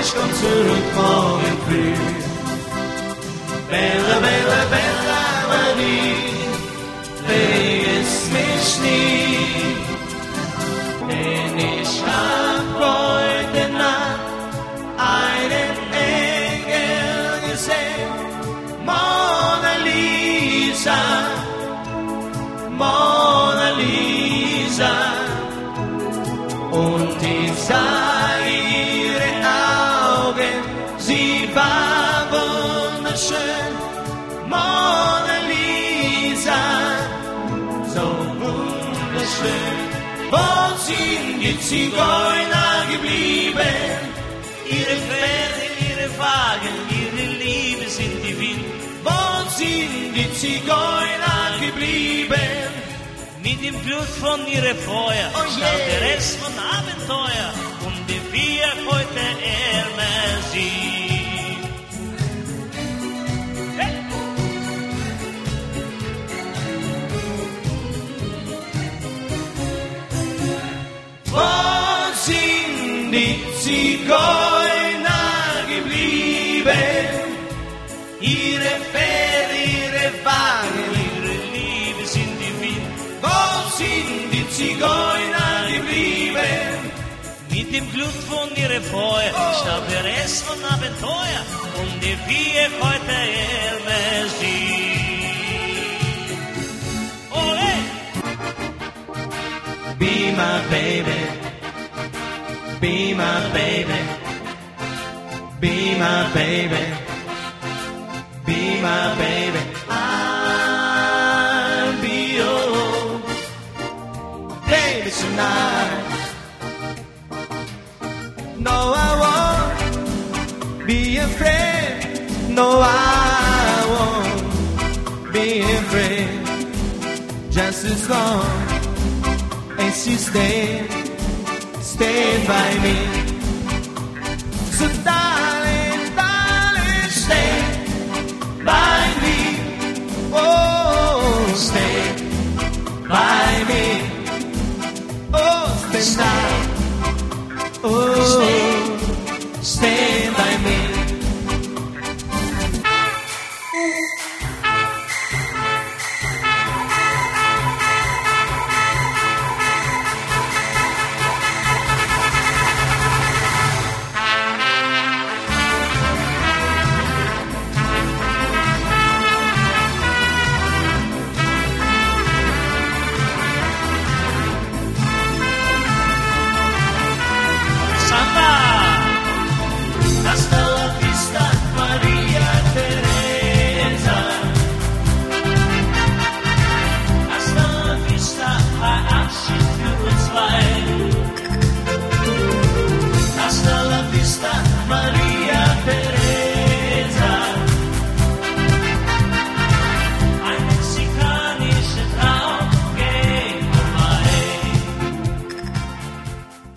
ich komm zurück morgen früh. Bella, Bella, Bella, vergiss mich nie. Denn ich hab heute Nacht einen Engel gesehen. Mona Lisa, Mona Lisa. Und ich sah ihre Augen, sie war wunderschön. Mona Lisa, so wunderschön. Wo sind die Zigeuner geblieben? Ihre Pferde, ihre Wagen, ihre Liebe sind die Wind. Wo sind die Zigeuner geblieben? Mit dem Blut von ihrer Feuer stand der Rest von Abenteuer und die wir heute ärmer sind. Hey. Wo sind die Zigeuner geblieben? Ihre Pferde, ihre Wagen, ihre Liebe sind die Wind. Wo sind die Zigeuner geblieben? Mit dem Blut von ihrer Feuer starb der Rest von Abenteuer und die wir heute ärmer sind. Ole! Be my baby, be my baby, be my baby, be my baby. I'll be your baby tonight. No, I won't be afraid. No, I won't be afraid. Just as long as you stay by me. So darling, darling, stay by me. Oh, stay by me. Oh, stay now. Oh.